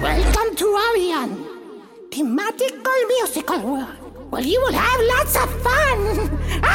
Welcome to Orion, the magical musical world, where you will have lots of fun.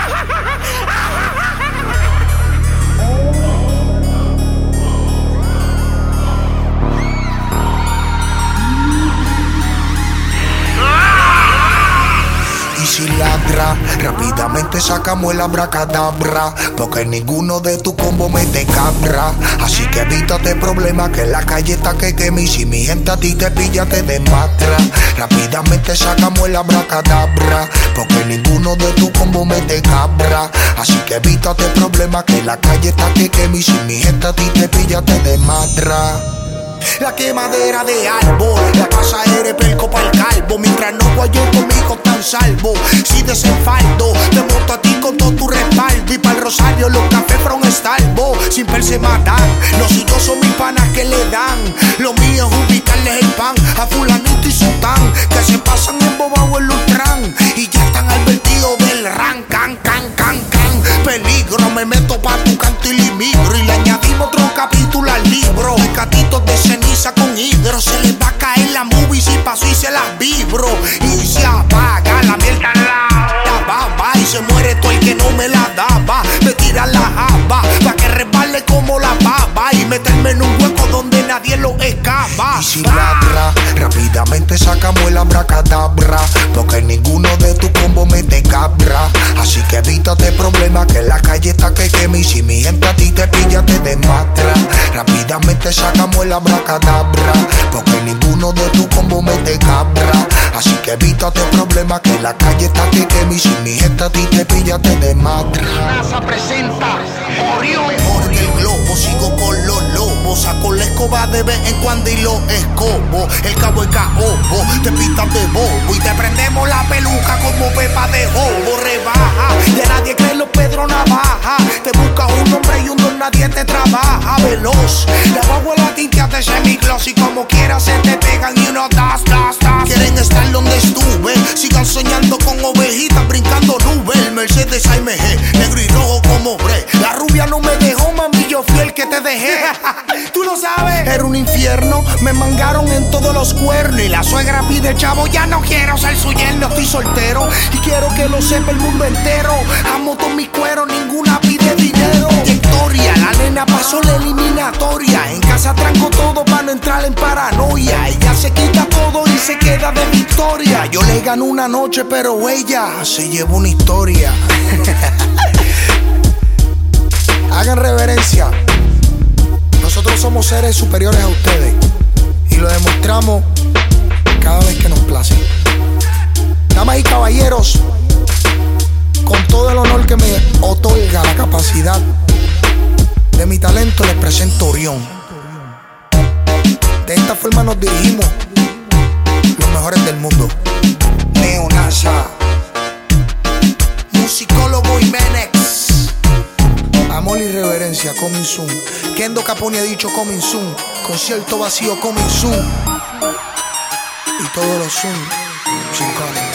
Y si ladra, rápidamente sacamos el abracadabra, porque ninguno de tu combo me te cabra. Así que evítate problemas, que la calle está que quema. Y si mi gente a ti te pilla, te dematra. Rápidamente sacamos el abracadabra, porque ninguno de tu combo me te cabra. Así que evítate problemas, que la calle está que quema. Y si mi gente a ti te pilla, te dematra. La quemadera de árbol, la casa eres pelco pa'l calvo. Mientras no guayo conmigo tan salvo. Si desenfaldo, te monto a ti con todo tu respaldo. Y pa'l Rosario los cafés from Starbo. Sin per se matan, los suyos son mis panas que le dan. Lo mío es ubicarles el pan a fulanito y sotán, que se pasan embobados en Lutran y ya están advertidos del ran, can, can, can, can. Peligro, me meto pa' tu canto y limigro. Y le añadimos otro capítulo al libro. Pecatitos de ceniza con hidro. Se les va a caer la movie si paso y se las vibro. Y se apaga la mierda la baba. Y se muere todo el que no me la daba. Me tiran la java pa' que resbale como la baba. Y meterme en un hueco donde nadie lo escapa. Y si ladra, rápidamente sacamos el abracadabra, porque ninguno de tu combo me te cabra. Así que evítate problemas, que la calle está que quema. Y si mi gente a ti te pilla, te dematra. Rápidamente sacamos el abracadabra, porque ninguno de tu combo me te cabra. Así que evítate problemas, que la calle está que quema. Y si mi gente a ti te pilla, te dematra. NASA presenta Orión. Mejor que el globo, sigo con los lobos. Saco la escoba de vez en cuando y lo escobo. El cabo es caobo, te pintan de bobo y te prendemos la peluca como pepa de jobo. Rebaja, de nadie cree los Pedro Navaja. Te buscas un hombre y un don, nadie te trabaja. Veloz, la guagua la tintea de semigloss y como quiera se te pegan y uno das. Quieren estar donde estuve, sigan soñando con ovejitas brincando nubes. El Mercedes AMG, negro y rojo como Bre. La rubia no me dejó, mami, yo fui el que te dejé. Tú lo sabes, era un infierno, me mangaron en todos los cuernos. Y la suegra pide chavo, ya no quiero ser su yerno. Estoy soltero y quiero que lo sepa el mundo entero. Amo todo mi cuero, ninguna pide dinero. Victoria, la nena pasó la eliminatoria. En casa tranco todo para no entrar en paranoia. Ella se quita todo y se queda de victoria. Yo le gano una noche, pero ella se lleva una historia. Hagan reverencia. Nosotros somos seres superiores a ustedes y lo demostramos cada vez que nos place. Damas y caballeros, con todo el honor que me otorga la capacidad de mi talento, les presento Orión. De esta forma nos dirigimos los mejores del mundo. Neonasa, musicólogo Jiménez. Amor y reverencia, coming soon. Kendo Capone ha dicho coming soon. Concierto vacío, coming soon. Y todos los soon, sin